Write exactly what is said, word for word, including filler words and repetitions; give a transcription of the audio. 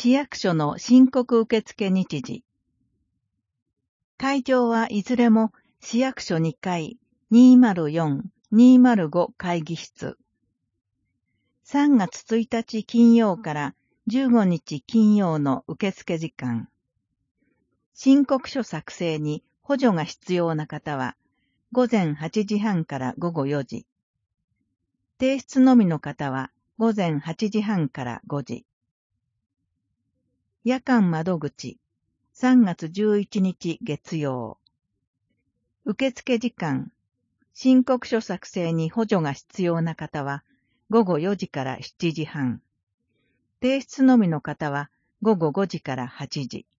市役所の申告受付日時。会場はいずれも市役所にかいにまるよん、にまるご会議室。さんがつついたち金曜からじゅうごにち金曜の受付時間。申告書作成に補助が必要な方は、ごぜんはちじはんからごごよじ。提出のみの方は、ごぜんはちじはんからごじ。夜間窓口、さんがつじゅういちにち月曜。受付時間、申告書作成に補助が必要な方は、ごごよじからしちじはん。提出のみの方は、ごごごじからはちじ。